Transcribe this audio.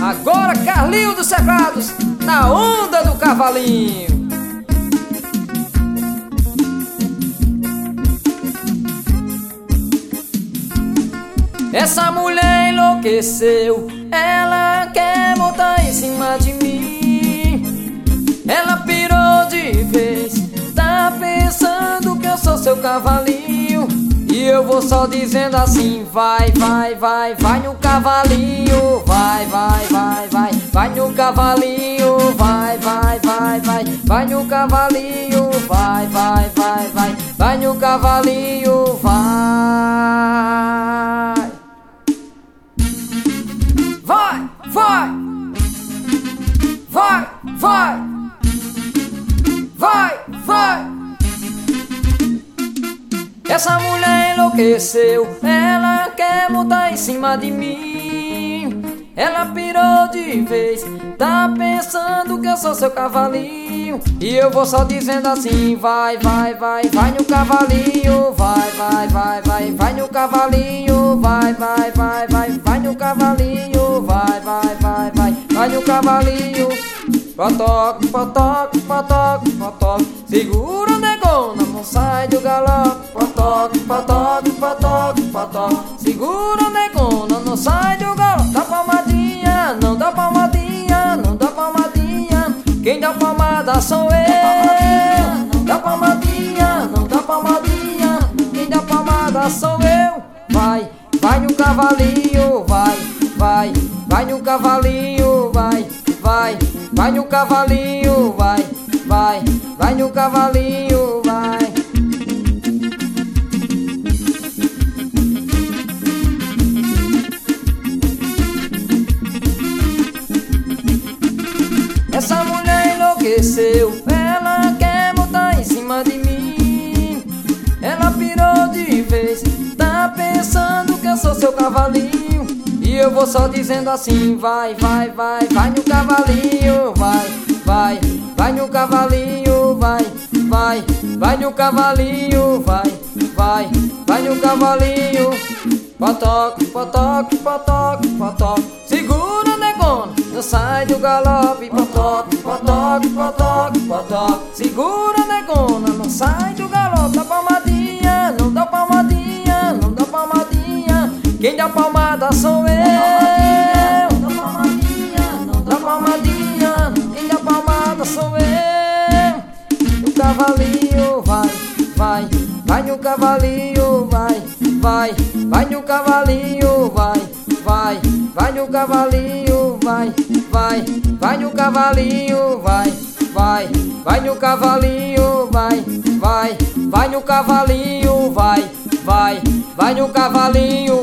Agora Carlinho dos Cerrados, na onda do cavalinho. Essa mulher enlouqueceu, ela quer montar em cima de mim. Ela pirou de vez, tá pensando que eu sou seu cavalinho. E eu vou só dizendo assim: vai, vai, vai, vai no cavalinho. Vai, vai, vai, vai, vai no cavalinho. Vai, vai, vai, vai, vai no cavalinho. Vai, vai, vai, vai, vai no cavalinho. Vai. Vai, vai, vai, vai, vai, vai. Essa mulher enlouqueceu, ela quer montar em cima de mim. Ela pirou de vez, tá pensando que eu sou seu cavalinho. E eu vou só dizendo assim: vai, vai, vai, vai no cavalinho. Vai, vai, vai, vai, vai no cavalinho. Vai, vai, vai, vai, vai no cavalinho. Vai, vai, vai, vai, vai no cavalinho. Potoque, potoque, potoque, potoque, segura negona, não sai do galope. Potoque, potoque, potoque, potoque, segura negona, não sai do galope. Dá palmadinha, não dá palmadinha, não dá palmadinha. Quem dá palmada sou eu. Dá palmadinha, não dá palmadinha. Quem dá palmada sou eu. Vai, vai no cavalinho, vai, vai, vai no cavalinho, vai, vai, vai no cavalinho, vai, vai, vai no cavalinho, vai. Essa mulher enlouqueceu, ela quer montar em cima de mim. Ela pirou de vez, tá pensando que eu sou seu cavalinho. E eu vou só dizendo assim: vai, vai, vai, vai no cavalinho. Vai, vai, vai no cavalinho. Vai, vai, vai no cavalinho. Vai, vai, vai no cavalinho. Potoque, potoque, potoque, potoque, segura negona, não sai do galope. Potoque, potoque, potoque, potoque, segura negona, não sai do galope. Dá palmadinha, não dá palmadinha, não dá palmadinha. Quem dá palmada sou eu. Dá palmadinha, não dá palmadinha. Quem dá palmada sou eu. No cavalinho, vai, vai, vai no cavalinho, vai, vai, vai no cavalinho, vai, vai, vai no cavalinho, vai, vai, vai no cavalinho, vai, vai, vai no cavalinho, vai, vai, vai no cavalinho, vai, vai, vai no cavalinho.